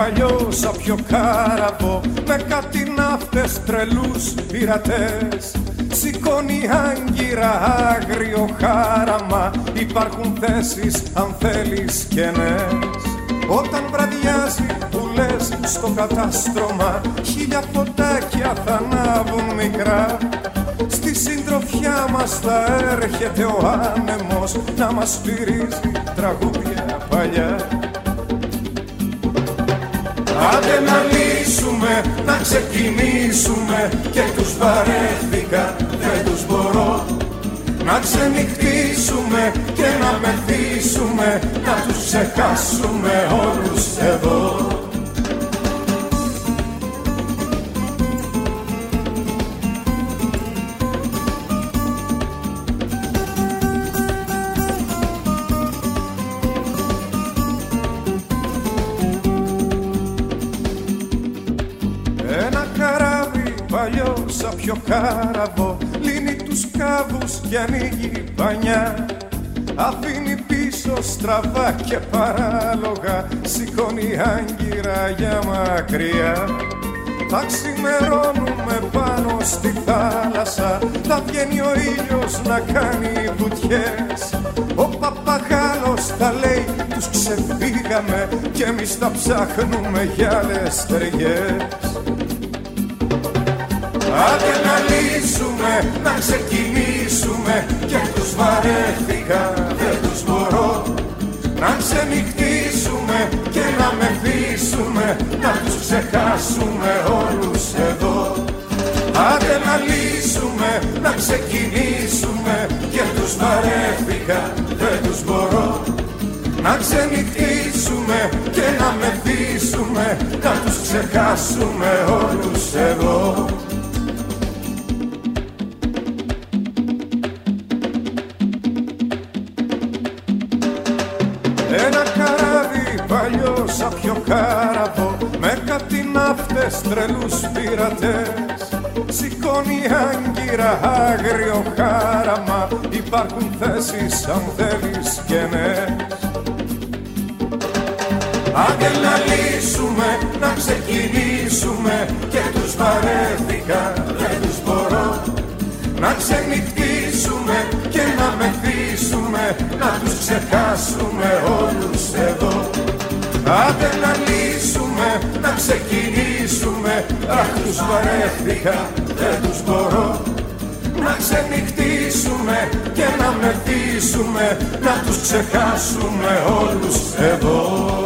παλιό σαν πιο κάραβο, με κάτι ναύτες τρελούς πειρατές. Σηκώνει άγκυρα άγριο χάραμα, υπάρχουν θέσεις αν θέλεις κενές. Όταν βραδιάζει που λες στο κατάστρωμα, χίλια φωτάκια θα ανάβουν μικρά. Στη συντροφιά μας θα έρχεται ο άνεμος να μας σφυρίζει τραγούδια παλιά. Άντε να λύσουμε, να ξεκινήσουμε, και τους βαρέθηκα, δεν τους μπορώ. Να ξενυχτήσουμε και να μεθύσουμε, να τους ξεχάσουμε όλους εδώ. Σαν πιο κάραβο λύνει τους κάβους και ανοίγει πανιά. Αφήνει πίσω στραβά και παράλογα, σηκώνει άγκυρα για μακριά. Θα ξημερώνουμε πάνω στη θάλασσα, θα βγαίνει ο ήλιος να κάνει βουτιές. Ο παπαγάλος θα λέει τους ξεφύγαμε, κι εμείς θα ψάχνουμε για άλλες στεριές. Άντε να λύσουμε, να ξεκινήσουμε, και τους βαρέθηκα, δεν τους μπορώ. Να ξενυχτήσουμε και να μεθύσουμε, να τους ξεχάσουμε όλους εδώ. Άντε να λύσουμε, να ξεκινήσουμε, και τους βαρέθηκα, δεν τους μπορώ. Να ξενυχτήσουμε και να μεθύσουμε, να τους ξεχάσουμε όλους εδώ. Ένα καράβι παλιό σαν πιο κάραβο, με κάτι ναύτες τρελούς πειρατές. Σηκώνει άγκυρα άγριο χάραμα, υπάρχουν θέσεις αν θέλεις κενές. Άντε να λύσουμε, να ξεκινήσουμε, και τους βαρέθηκα, δεν τους μπορώ. Να ξενυχτήσουμε και να μεθύσουμε, να τους ξεχάσουμε όλους εδώ. Άντε να λύσουμε, να ξεκινήσουμε, αχ τους βαρέθηκα, δεν τους μπορώ. Να ξενυχτήσουμε και να μεθύσουμε, να τους ξεχάσουμε όλους εδώ.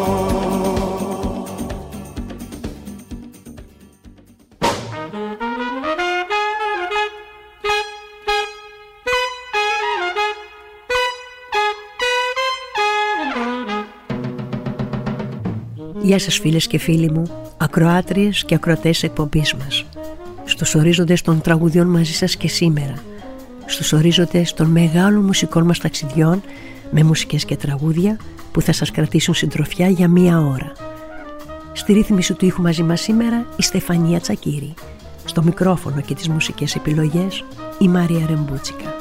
Γεια σας φίλες και φίλοι μου, ακροάτριες και ακροατές εκπομπής μας. Στους ορίζοντες των τραγουδιών μαζί σας και σήμερα. Στους ορίζοντες των μεγάλων μουσικών μας ταξιδιών, με μουσικές και τραγούδια που θα σας κρατήσουν συντροφιά για μία ώρα. Στη ρύθμιση του ήχου μαζί μας σήμερα η Στεφανία Τσακίρη. Στο μικρόφωνο και τις μουσικές επιλογές η Μάρια Ρεμπούτσικα.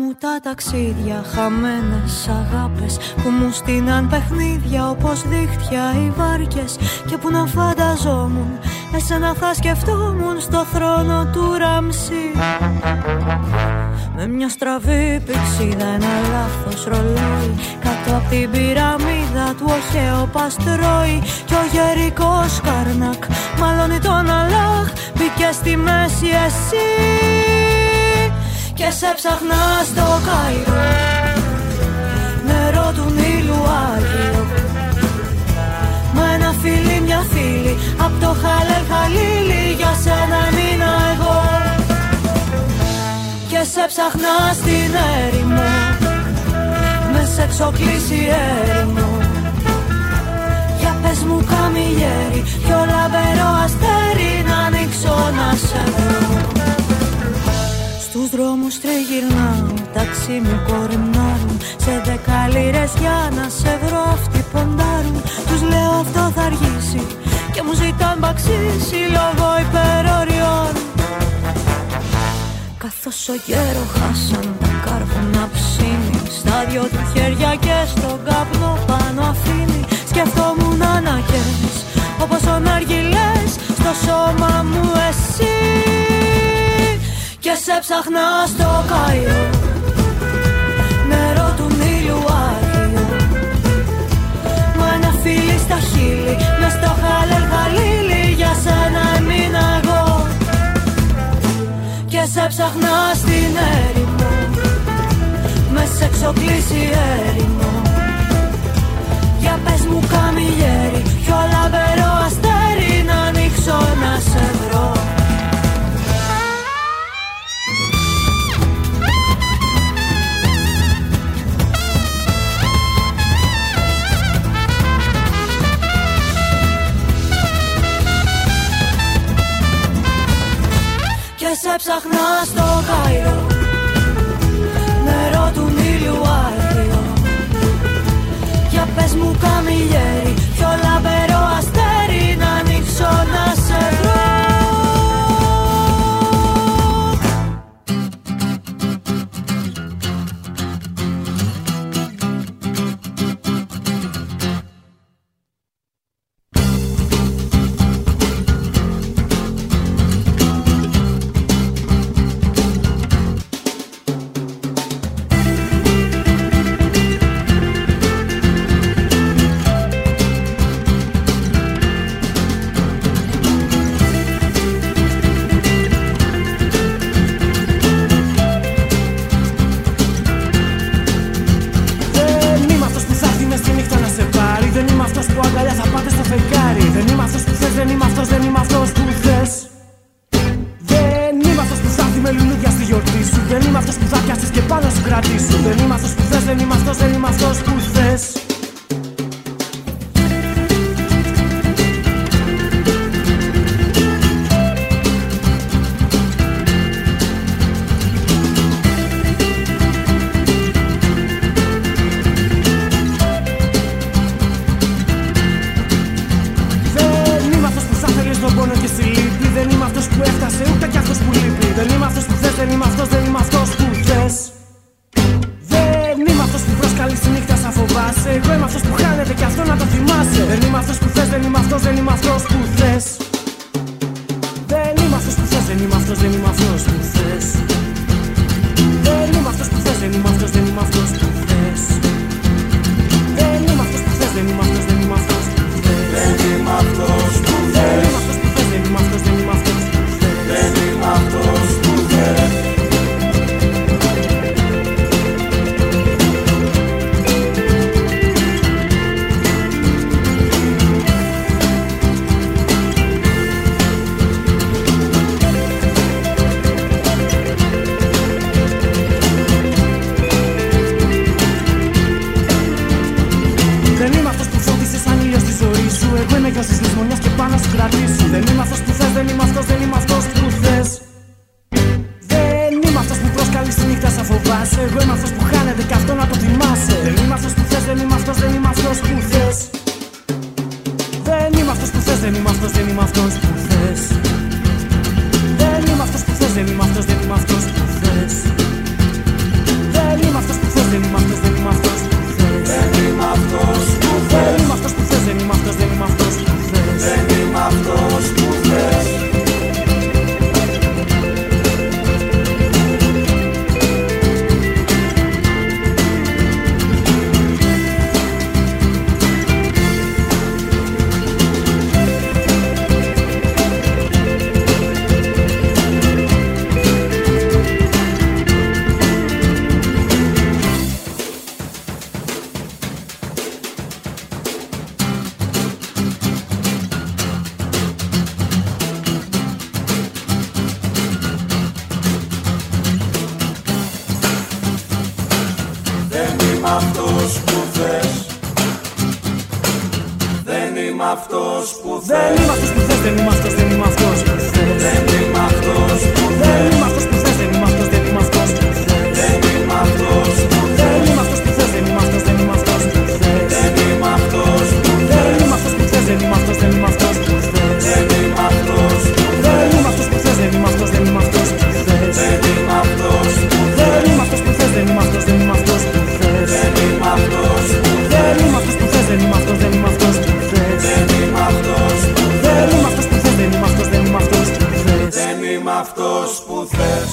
μου τα ταξίδια, χαμένες αγάπες που μου στείναν παιχνίδια όπως δίχτυα οι βάρκες. Και που να φανταζόμουν, εσένα θα σκεφτόμουν στο θρόνο του Ραμσή. Με μια στραβή πηξίδα, ένα λάθος ρολόι κάτω απ' την πυραμίδα του ο Χέοπας τρώει. Κι ο γερικός Καρνάκ μαλώνει τον Αλλάχ. Μπήκε στη μέση εσύ και σε ψαχνά στο Κάιρο, νερό του Νείλου Άγιο. Μα ένα φίλι, μια φίλη, απ' το Χαλέλ Χαλίλι, για σένα έμεινα εγώ. Και σε ψαχνά στην έρημο, με σε εξοκλήσει έρημο. Για πες μου καμιλιέρι, πιο λαμπερό αστέρι, να ανοίξω να σε βρω. Στους δρόμους τριγυρνάω, ταξί μου κορυμνάρουν. Σε 10 λίρες για να σε βρω αυτοί ποντάρουν. Τους λέω αυτό θα αργήσει και μου ζητάν μπαξίσι λόγω υπεροριών. Καθώς ο γέρο Χάσαν τα κάρβουνα ψήνει, στα δυο του χέρια και στον καπνό πάνω αφήνει. Σκεφτόμουν αναγκές όπως ο ναργιλές στο σώμα μου εσύ. Και σε ψαχνά στο Κάιρο, νερό του Νείλου Άγιο. Μα ένα φίλι στα χείλη, μες στο Χαλέλ Χαλίλι, για σένα έμεινα εγώ. Και σε ψαχνά στην έρημο, με σε εξοκλήσει έρημο. Για πες μου καμιλιέρι, πιο λαμπερό αστέρι, να ανοίξω να σε βρω. Και σε ψαχνά στο Κάιρο, νερό του Νείλου Άγιο. Για πες μου καμιλιέρι, πιο λαμπερό αστέρι, να ανοίξω να σε βρω. Δεν είμαι αυτός που θες, δεν είμαι αυτός που θες. είμαι αυτός που θες. Δεν είμαι αυτός που θες. Δεν είμαι αυτός που θες. Δεν είμαι αυτός, δεν είμαι αυτός που θες. Δεν είμαι αυτός που θες. Δεν είμαι αυτός που θες. Δεν είμαι αυτός, δεν είμαι αυτός που θες. Δεν είμαι αυτός που θες. Δεν είμαι αυτός που θες. Δεν είμαι αυτός, δεν είμαι αυτός που θες. Δεν είμαι αυτός που θες. Δεν είμαι αυτός που θες. Δεν είμαι αυτός, δεν είμαι αυτός που θες. Δεν είμαι αυτός που θες. Δεν είμαι αυτός που θες. Δεν είμαι αυτός, δεν είμαι αυτός που θες. Δεν είμαι αυτός που θες. Δεν είμαι αυτός που θες. Δεν είμαι αυτός, δεν είμαι αυτός που θες. Δεν είμαι αυτός που θες. Δεν είμαι αυτός που θες. Δεν είμαι αυτός, δεν είμαι αυτός που θες. Δεν είμαι αυτός που θες. Δεν είμαι αυτός που θες. Δεν είμαι αυτός, δεν είμαι αυτός που θες. Δεν είμαι αυτός που θες.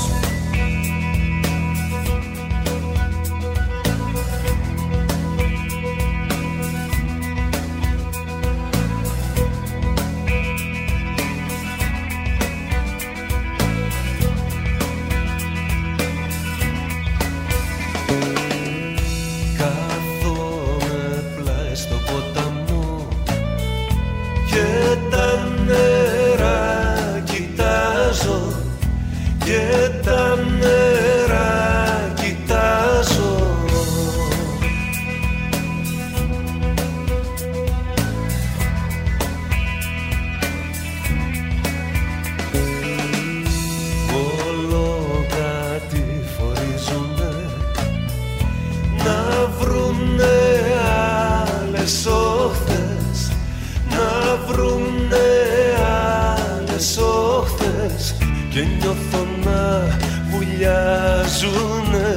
Και νιώθω να βουλιάζουνε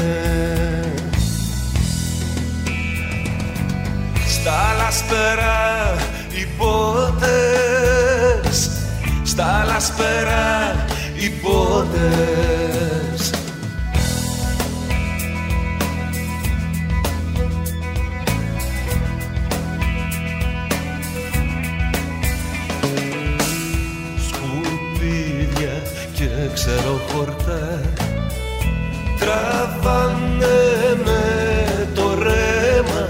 στα λασπερά οι πότες, στα λασπερά οι πότες. Ξέρω χορτά τραβάνε με το ρέμα,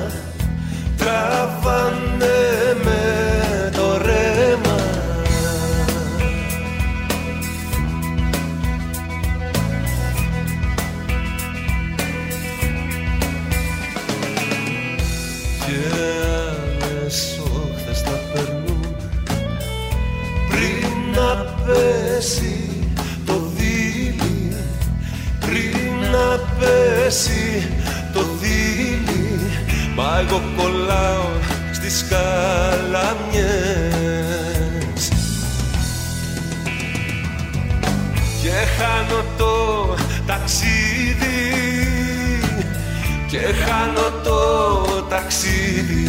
τραβάνε με το ρέμα. Και άλλες όχθες θα περνούν πριν να πέσει να πέσει το δίλη, μα εγώ κολλάω στις καλαμιές και χάνω το ταξίδι, και χάνω το ταξίδι.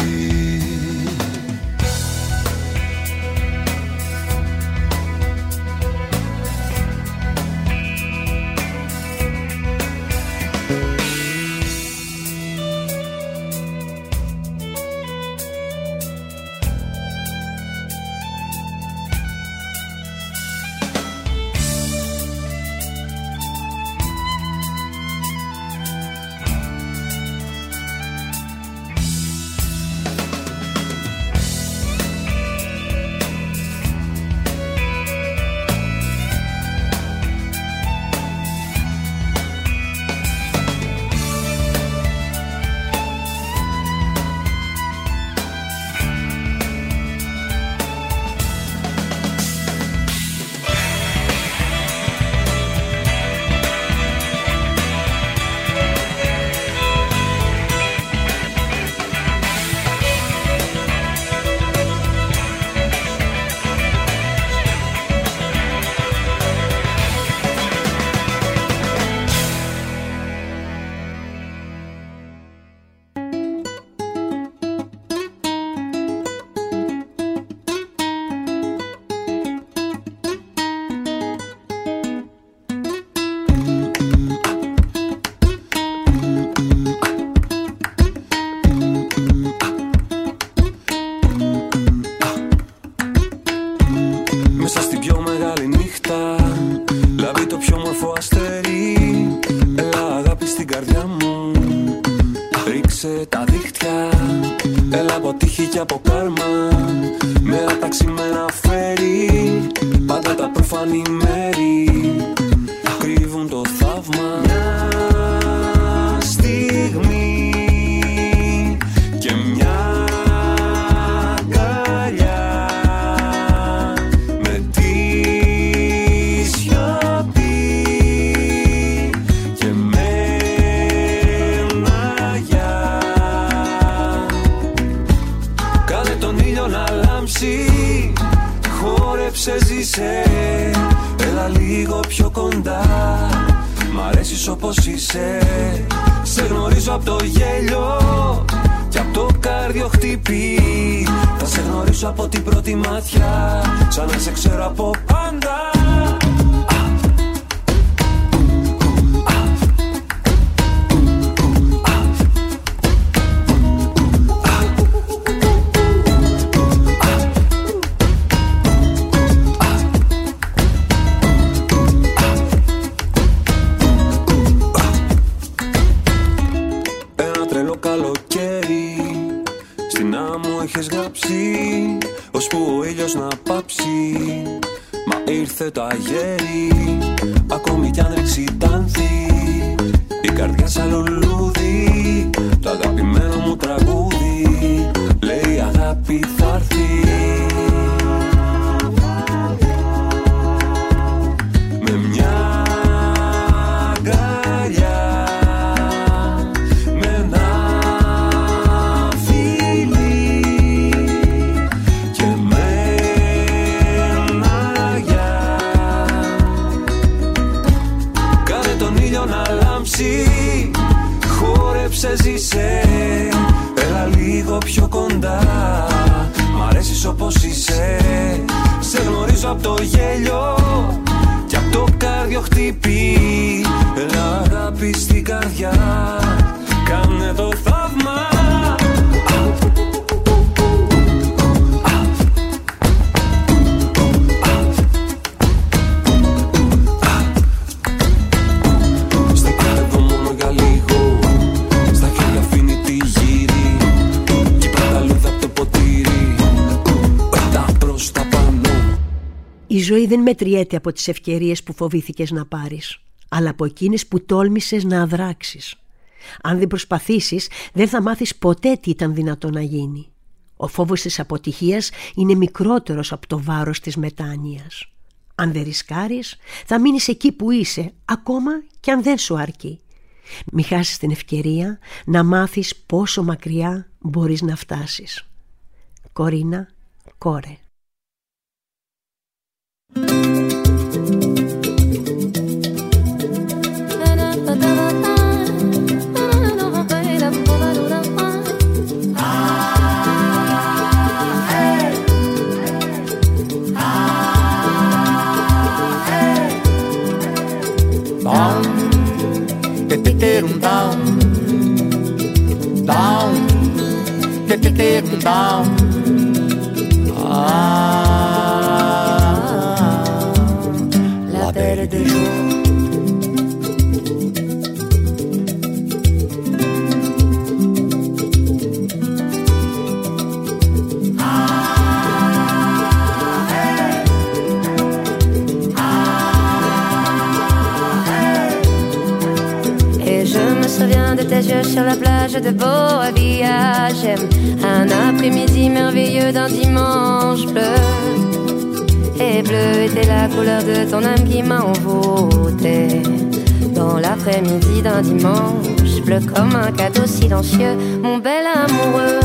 Κρύβουν το θαύμα. Μια στιγμή είσαι. Έλα λίγο πιο κοντά. Μ' αρέσεις όπως είσαι. Σε γνωρίζω από το γέλιο και από το κάρδιο χτυπεί. Θα σε γνωρίσω από την πρώτη ματιά, σαν να σε ξέρω από πάντα. ώσπου ο ήλιος να πάψει. Μα ήρθε το αγέρι, ακόμη κι αν ρίξει τάνθη. Η καρδιά σαν λουλούδι, το αγαπημένο μου τραγούδι. Λέει αγάπη θα έρθει. Με μια αγκαλιά, με ένα φιλί και με ένα γεια. Κάνε τον ήλιο να λάμψει, χόρεψε, ζήσε. Έλα λίγο πιο κοντά, μ' αρέσεις όπως είσαι. Σε γνωρίζω από το γέλιο κι από το κάρδιο χτυπεί. Έλα αγάπη στην καρδιά, κάνε το θαύμα. Η ζωή δεν μετριέται από τις ευκαιρίες που φοβήθηκες να πάρεις, αλλά από εκείνες που τόλμησες να αδράξεις. Αν δεν προσπαθήσεις, δεν θα μάθεις ποτέ τι ήταν δυνατό να γίνει. Ο φόβος της αποτυχίας είναι μικρότερος από το βάρος της μετάνοιας. Αν δεν ρισκάρεις, θα μείνεις εκεί που είσαι, ακόμα κι αν δεν σου αρκεί. Μη χάσεις την ευκαιρία να μάθεις πόσο μακριά μπορείς να φτάσεις. Κορίνα Κόρε. La belle des jours. Et je me souviens de tes yeux sur la plage de Boavia. J'aime un après-midi merveilleux d'un dimanche bleu. Et bleu était la couleur de ton âme qui m'a envoûté. Dans l'après-midi d'un dimanche, bleu comme un cadeau silencieux, mon bel amoureux,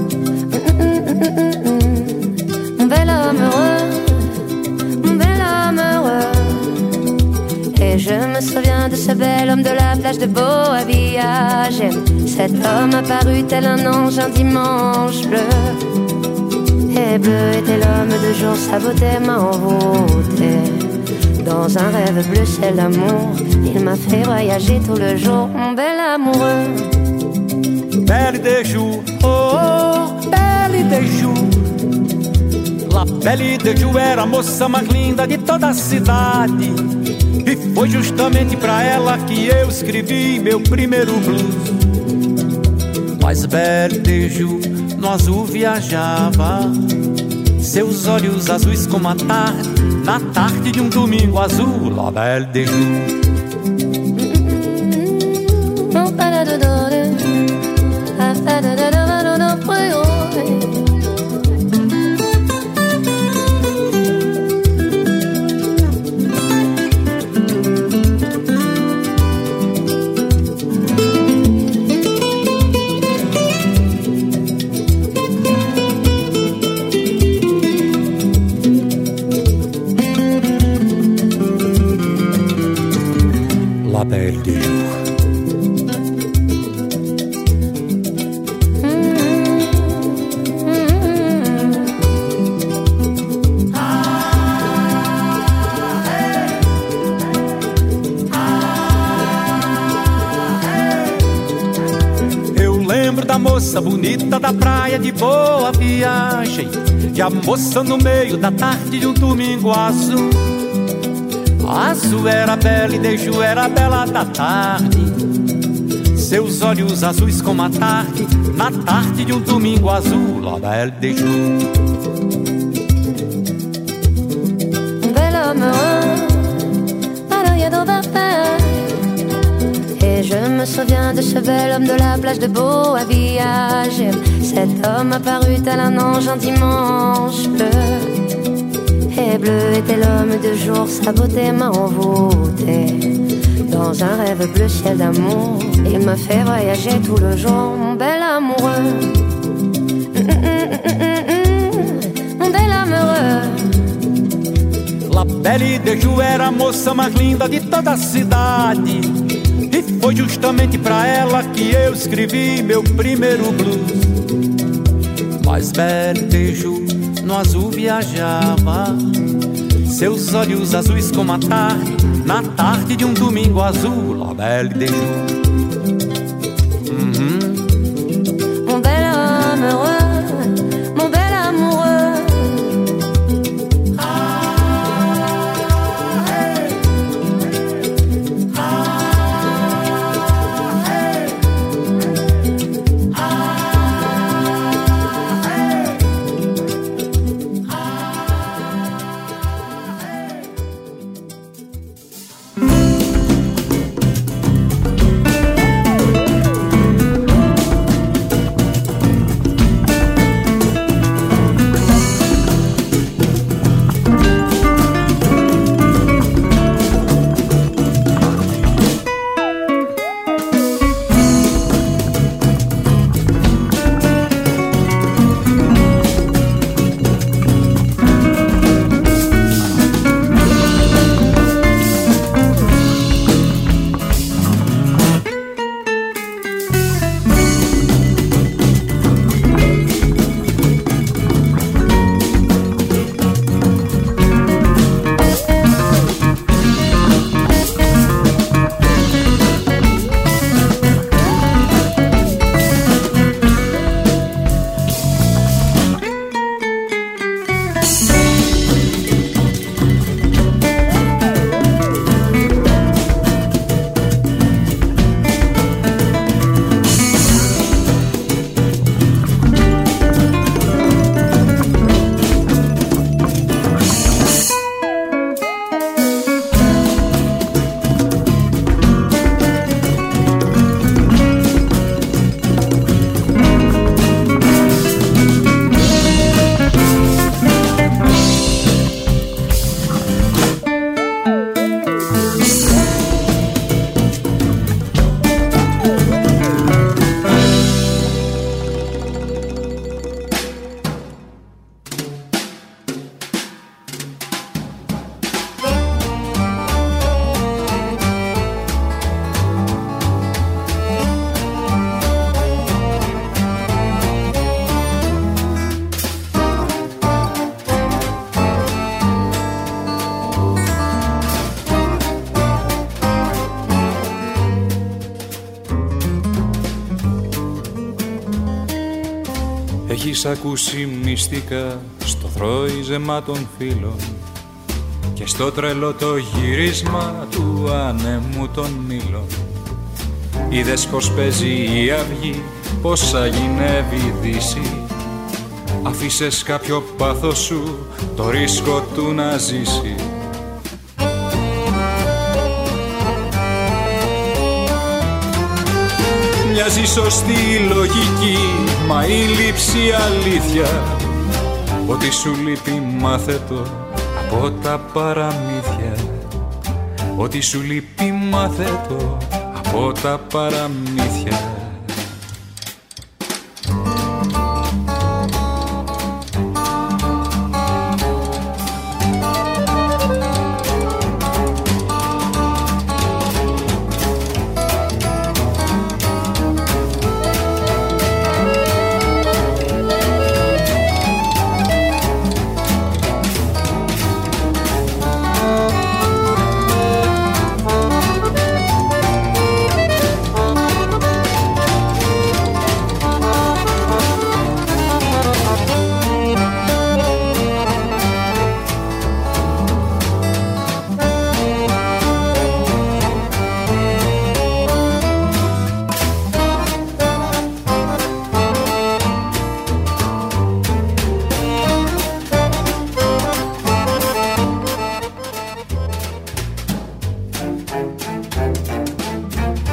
mon bel homme heureux, mon bel homme heureux. Et je me souviens de ce bel homme de la plage de Boavia. J'aime cet homme apparu tel un ange un dimanche bleu. Et bleu était l'homme de jour, sa beauté m'a envoûté. Dans un rêve bleu, c'est l'amour. Il m'a fait voyager tout le jour, mon bel amoureux. Belle de jour, oh, belle de jour. La Belle de Ju era a moça mais linda de toda a cidade. E foi justamente pra ela que eu escrevi meu primeiro blues. Mas Belle de Ju no azul viajava, seus olhos azuis como a tarde, na tarde de um domingo azul. La Belle de Ju. La Belle du Jour. Da moça bonita da praia de Boa Viagem, e a moça no meio da tarde de um domingo azul. Azul era bela e Deju era bela da tarde, seus olhos azuis como a tarde, na tarde de um domingo azul. La Belle Deju. Un bel homme heureux, alors y a dans et je me souviens de ce bel homme de la plage de Boa Viagem. Cet homme apparut à un ange un dimanche bleu. Et bleu était l'homme de jour, sa beauté m'a envoûté dans un rêve bleu ciel d'amour. Il me fait voyager tout le jour, mon bel amoureux. Mon bel amoureux. La Belle Deju era a moça mais linda de toda a cidade, e foi justamente pra ela que eu escrevi meu primeiro blues. Mas Belle Deju no azul viajava, seus olhos azuis como a tarde, na tarde de um domingo azul. La Belle Deju. Mon bel homme heureux, mon bel amoureux. Έχεις ακούσει μυστικά στο θρώιζεμα των φίλων και στο τρελό το γύρισμα του άνεμου των μήλων. Είδες πως παίζει η αυγή, πως αγινεύει η δύση. Αφήσες κάποιο πάθος σου το ρίσκο του να ζήσει. Μοιάζει σωστή λογική, μα η λήψη αλήθεια. Ό,τι σου λείπει μάθε το από τα παραμύθια. Ό,τι σου λείπει μάθε το από τα παραμύθια.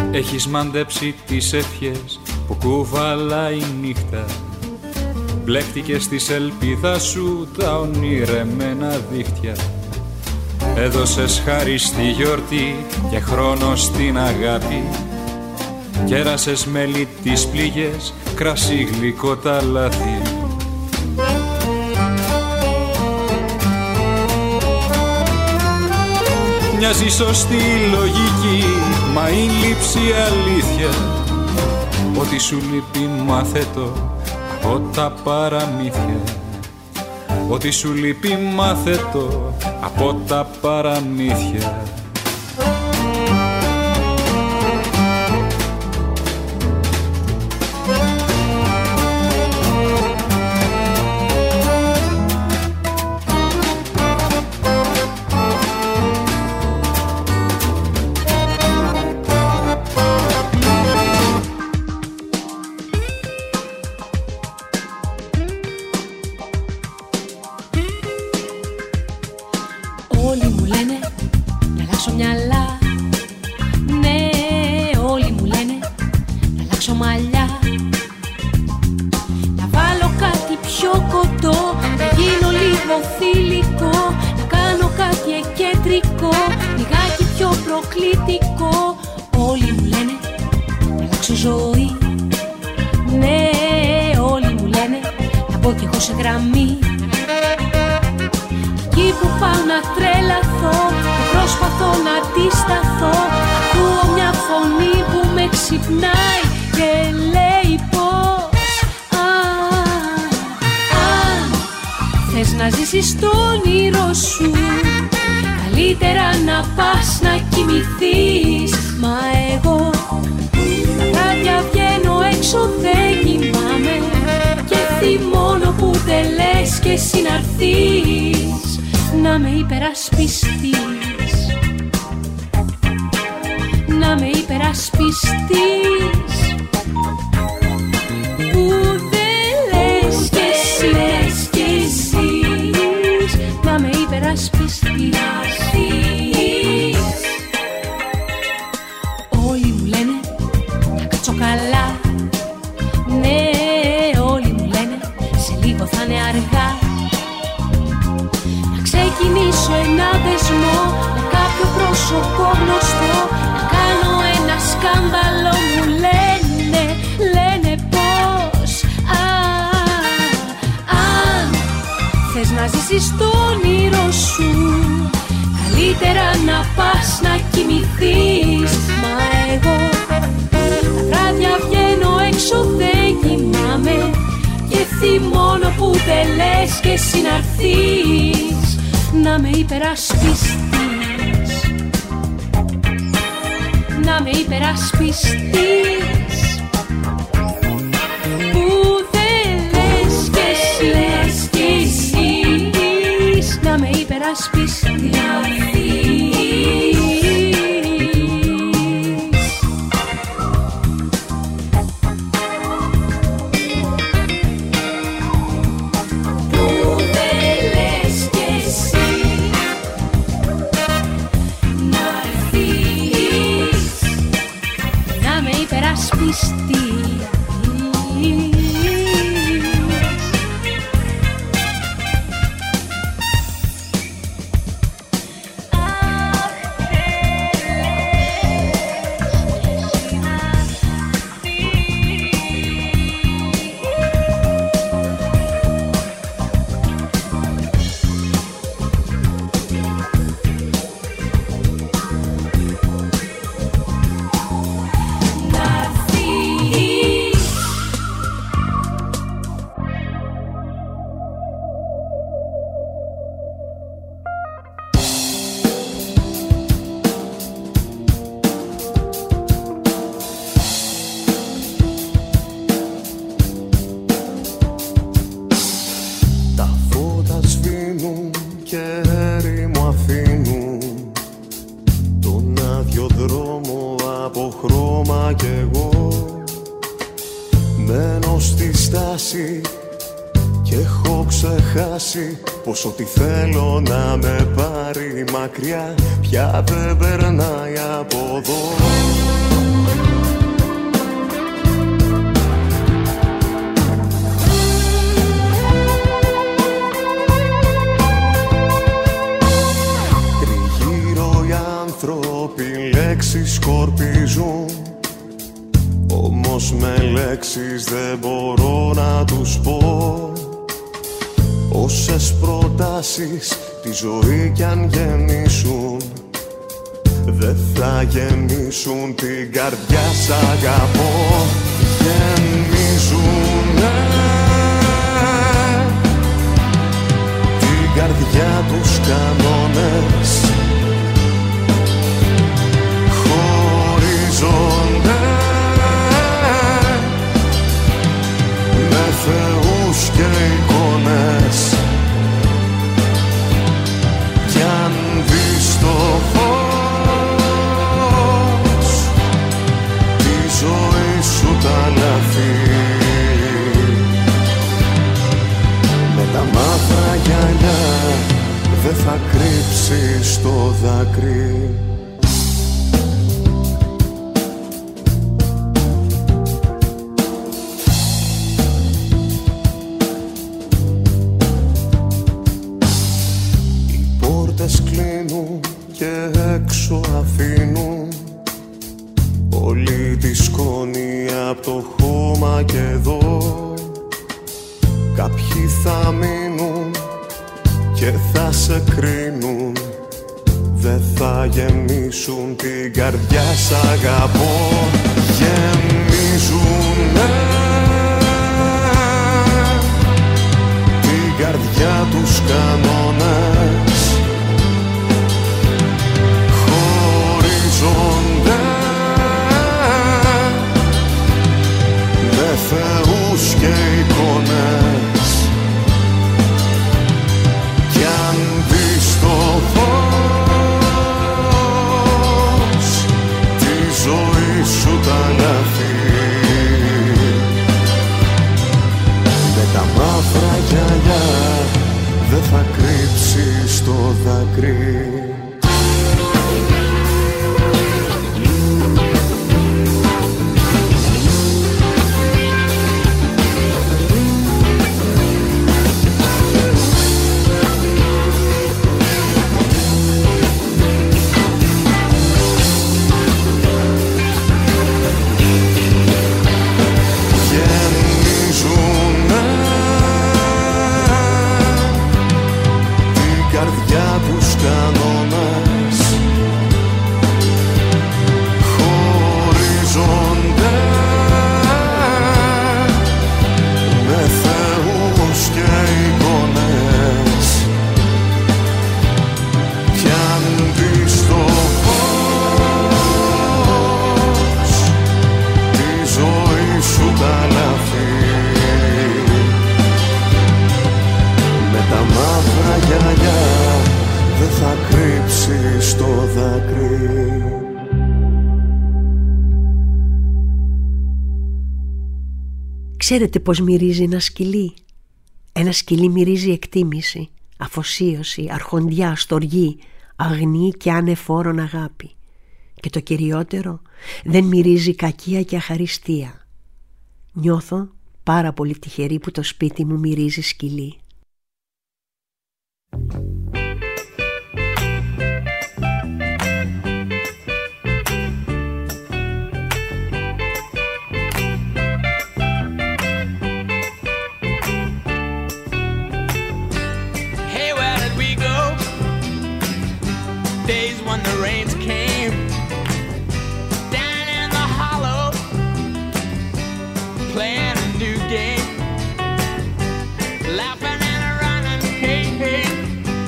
Έχεις μαντέψει τις ευχές που κουβαλάει η νύχτα. Μπλέχτηκες στη ελπίδα σου τα ονειρεμένα δίχτυα. Έδωσες χάρη στη γιορτή και χρόνο στην αγάπη. Κέρασες μέλι τις πληγές, κρασί γλυκό τα λάθη. Μοιάζει σωστή λογική, μα η λήψη αλήθεια. Ό,τι σου λείπει μάθε το από τα παραμύθια. Ό,τι σου λείπει μάθε το από τα παραμύθια. Πως ό,τι θέλω να με πάρει μακριά πια δεν περνάει από εδώ. λέξεις σκορπίζουν, όμως με λέξεις δεν μπορώ να τους πω. Όσες προτάσεις τη ζωή κι αν γεννήσουν, δεν θα γεμίσουν την καρδιά σ' αγαπώ. Γεμίζουνε την καρδιά τους κανόνες, χωρίζονται με θεούς και εικόνες. Κι αν δεις το φως τη ζωή σου τα λαθή, με τα μαύρα γυαλιά δεν θα κρύψεις το δάκρυ. Κλείνουν και έξω αφήνουν όλη τη σκόνη απ' το χώμα και εδώ. Κάποιοι θα μείνουν και θα σε κρίνουν, δεν θα γεμίσουν την καρδιά σ' αγαπώ. Γεμίζουνε την καρδιά τους κανόνες, με θεούς και εικόνες. Κι αν δεις το φως τη ζωή σου τα λαθή, με τα μαύρα γυαλιά δεν θα κρύψεις το δάκρυ. Ξέρετε πως μυρίζει ένα σκυλί? Ένα σκυλί μυρίζει εκτίμηση, αφοσίωση, αρχοντιά, στοργή, αγνή και ανεφόρον αγάπη. Και το κυριότερο, δεν μυρίζει κακία και αχαριστία. Νιώθω πάρα πολύ τυχερή που το σπίτι μου μυρίζει σκυλί. Days when the rains came down in the hollow, playing a new game, laughing and running, hey, hey.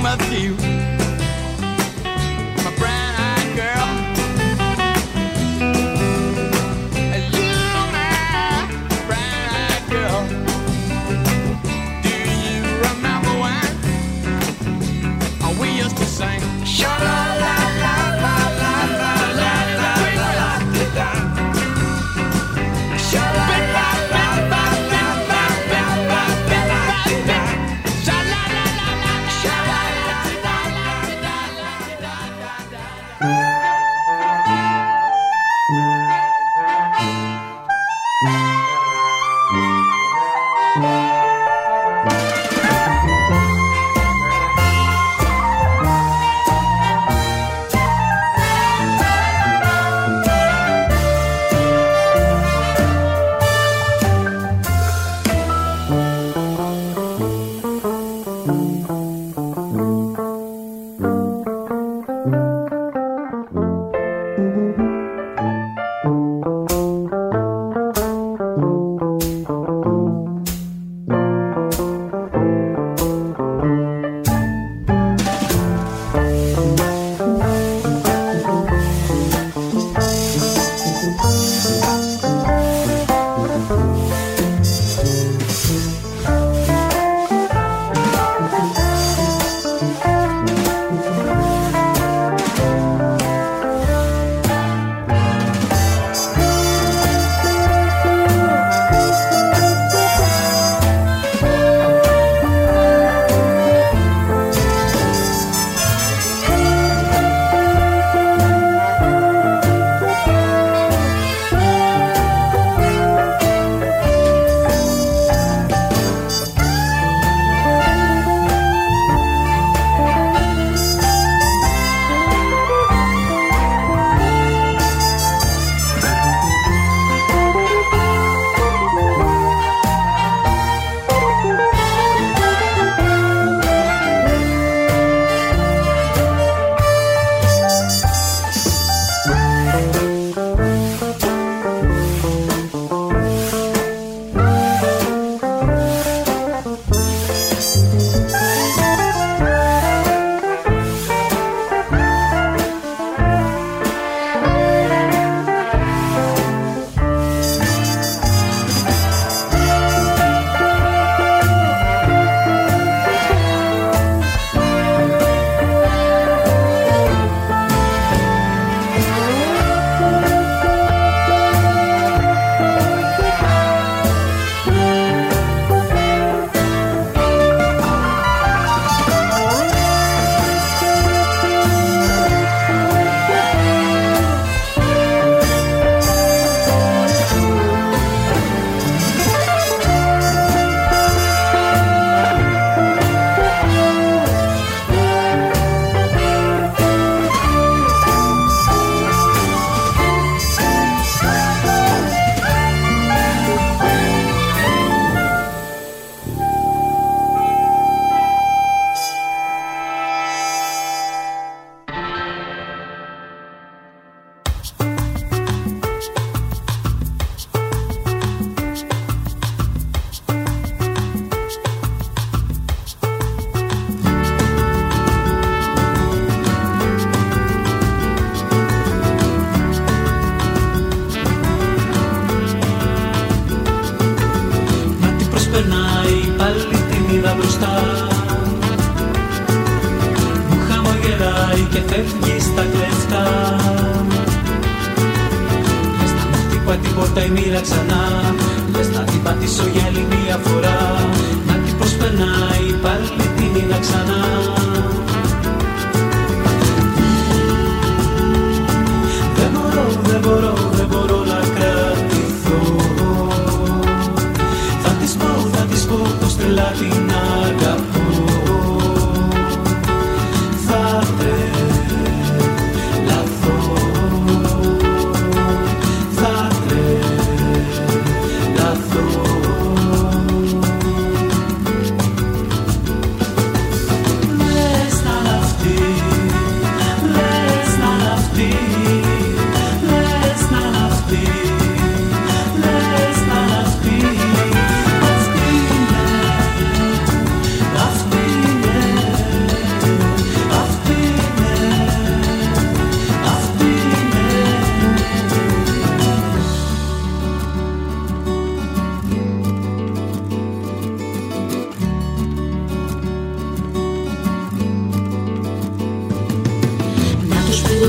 with you, my brown-eyed girl. You, my brown-eyed girl. Do you remember when we used to sing?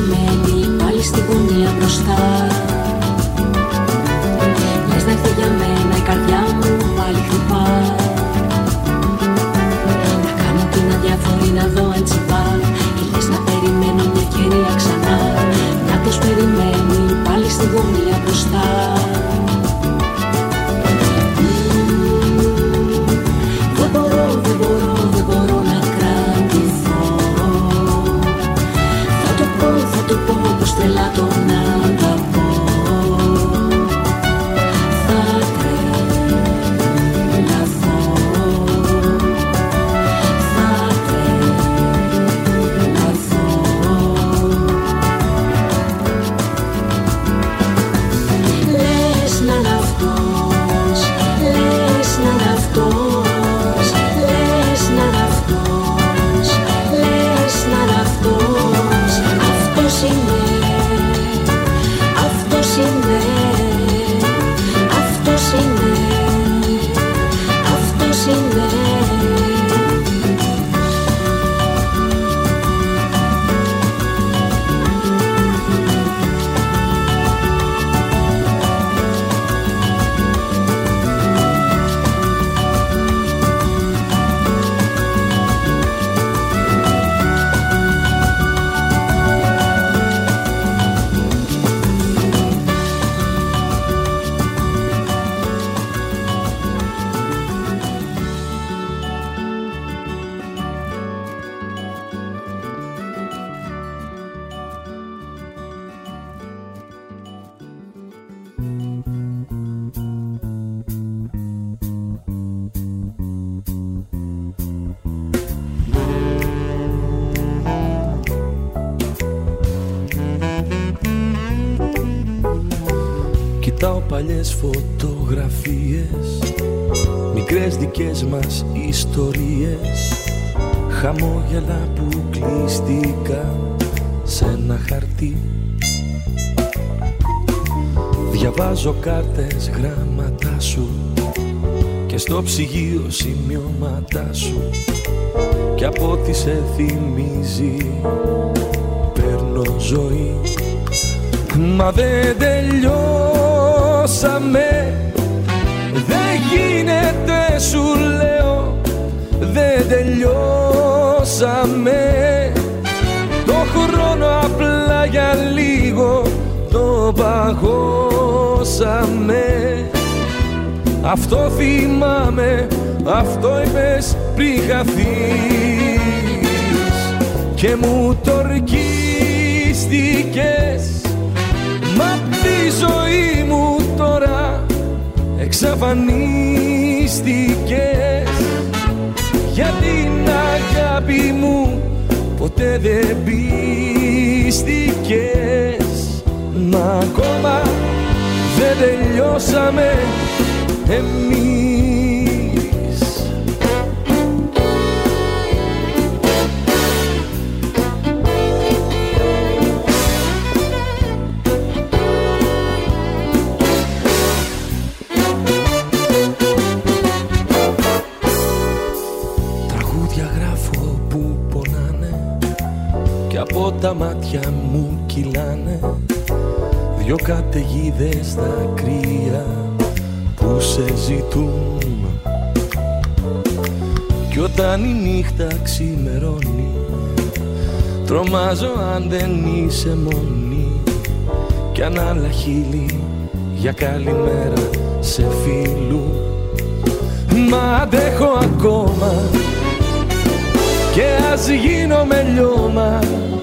τελειωμένη πάλι στη γωνία μπροστά. Λες να έρθει για μένα η καρδιά μου πάλι χτυπά. Να κάνω την αδιάφορη να δω αν τσιπά. Ή λες να περιμένω μια ευκαιρία ξανά. Να τους περιμένει πάλι στη γωνία μπροστά. Δεν μπορώ να κρατηθώ. Θα το πω πως τρελά τον αγαπώ. Θα τρελαθώ. Θα τρελαθώ. Λες να είναι αυτός, λες να είναι αυτός, λες να είναι αυτός, λες να είναι αυτός. Αυτός είναι, αυτός είναι, αυτός είναι, αυτός είναι. Κοιτάω παλιές φωτογραφίες, μικρές δικές μας ιστορίες, χαμόγελα που κλείστηκαν σε ένα χαρτί. Διαβάζω κάρτες, γράμματά σου και στο ψυγείο σημειώματά σου, και από ό,τι σε θυμίζει παίρνω ζωή. Μα δεν τελειώσαμε, δεν γίνεται σου λέω, δεν τελειώσαμε. Το χρόνο απλά για λίγο το παγώσαμε. Αυτό θυμάμαι, αυτό είπες πριν χαθείς και μου το ορκίστηκες. Μα τη ζωή μου τώρα εξαφανίστηκες. Για την αγάπη μου ποτέ δεν πίστηκες. Μα ακόμα δεν τελειώσαμε εμείς. Τα μάτια μου κυλάνε δυο καταιγίδες δακρύα που σε ζητούν. Κι όταν η νύχτα ξημερώνει τρομάζω αν δεν είσαι μόνη. Κι αν άλλα χείλη για καλημέρα σε φίλου. Μα αντέχω ακόμα και ας γίνω με λιώμα.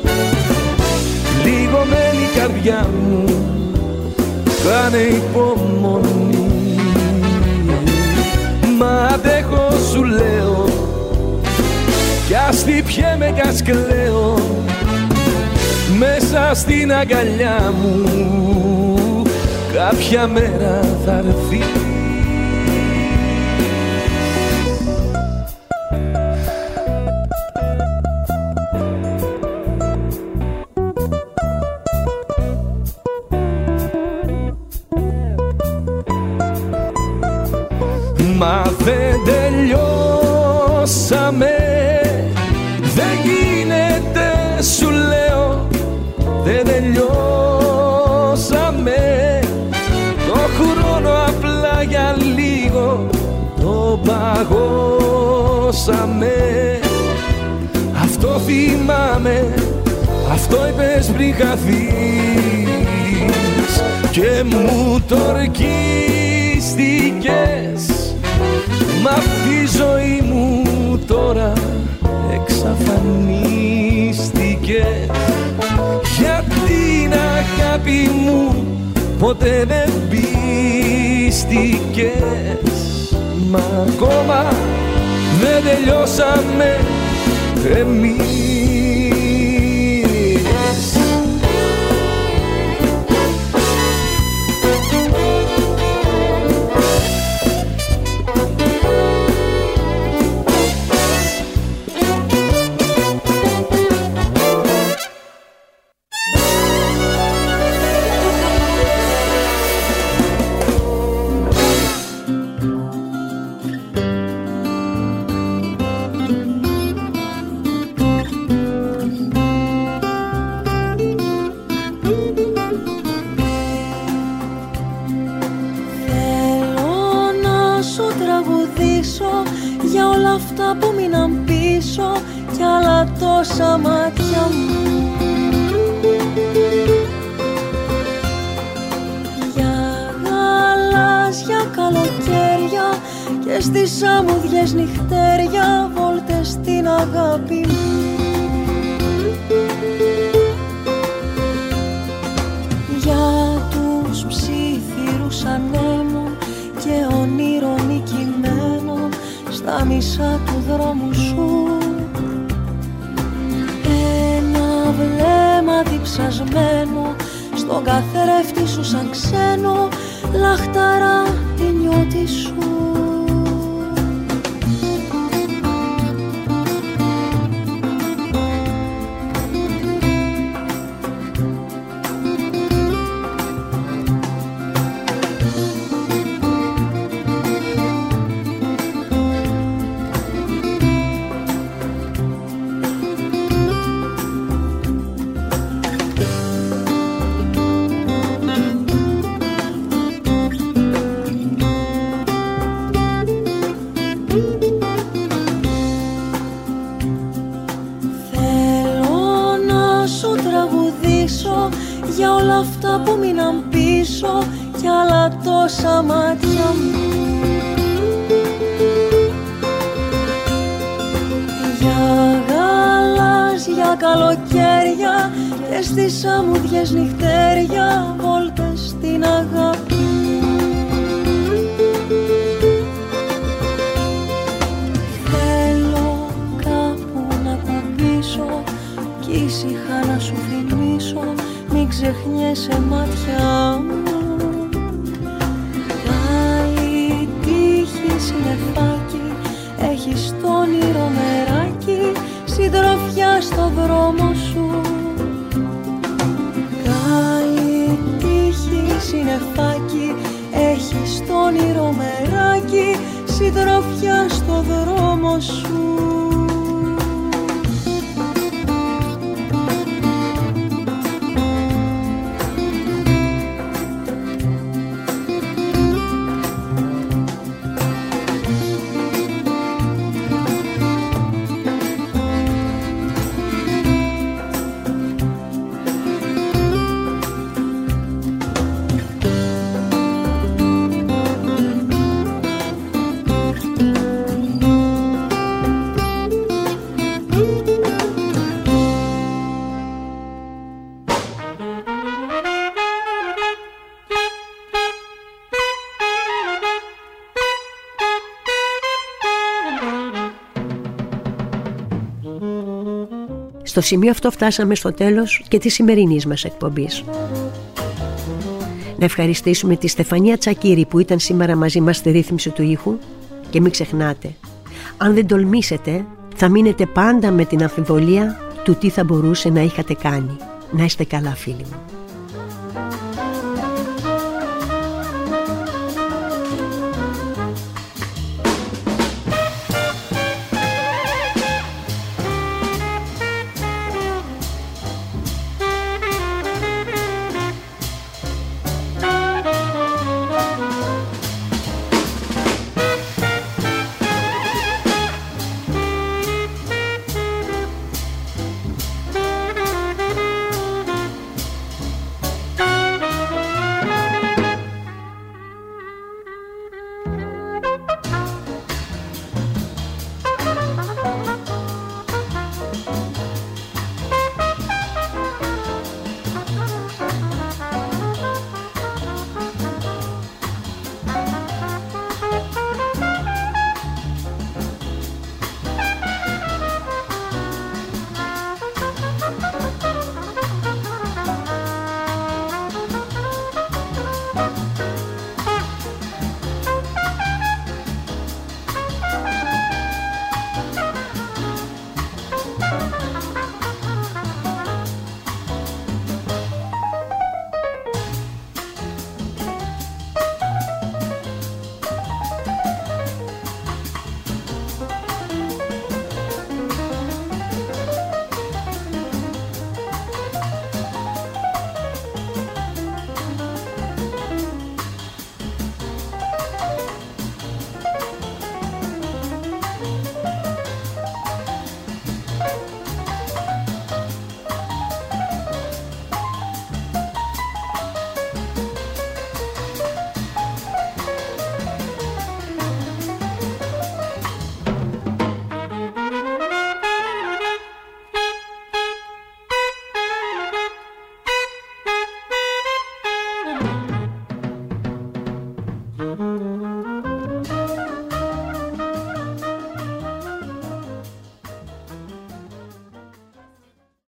Λιγωμένη η καρδιά μου κάνε υπομονή. Μα αντέχω σου λέω κι ας χτυπιέμαι κι ας κλαίω μέσα στην αγκαλιά μου. Κάποια μέρα θα έρθει. Μα δεν τελειώσαμε, δεν γίνεται σου λέω, δεν παγώσαμε. Αυτό θυμάμαι, αυτό είπες πριν χαθείς και μου το ορκίστηκες. Μα αυτή η ζωή μου τώρα εξαφανίστηκες. Για την αγάπη μου ποτέ δεν πίστηκες. Μα ακόμα δεν τελειώσαμε εμείς. Για όλα αυτά που μείναν πίσω κι άλλα τόσα μάτια μου. Για γαλάζια καλοκαίρια και στις αμμουδιές νυχτέρια βόλτες στην αγάπη μου. Για τους ψήθυρους ανέμων και ονείρων νικημένων στα μισά του δρόμου σου. Ένα βλέμμα διψασμένο στον καθρέφτη σου σαν ξένο, λαχταρά τη νιώτη σου. Για όλα αυτά που μείναν πίσω κι άλλα τόσα μάτια μου. Για γαλάζια καλοκαίρια και στις αμμουδιές νυχτέρια βόλτες στην αγάπη μου. Θέλω κάπου να κουμπίσω κι ήσυχα να σου θυμίσω, μην ξεχνιέσαι μάτια μου. Καλή τύχη συννεφάκι, έχεις το όνειρο μεράκι, συντροφιά στο δρόμο σου. Καλή τύχη συννεφάκι, έχεις το όνειρο μεράκι, συντροφιά στο δρόμο σου. Στο σημείο αυτό φτάσαμε στο τέλος και της σημερινής μας εκπομπής. Να ευχαριστήσουμε τη Στεφανία Τσακύρη που ήταν σήμερα μαζί μας στη ρύθμιση του ήχου και μην ξεχνάτε, αν δεν τολμήσετε θα μείνετε πάντα με την αμφιβολία του τι θα μπορούσε να είχατε κάνει. Να είστε καλά φίλοι μου.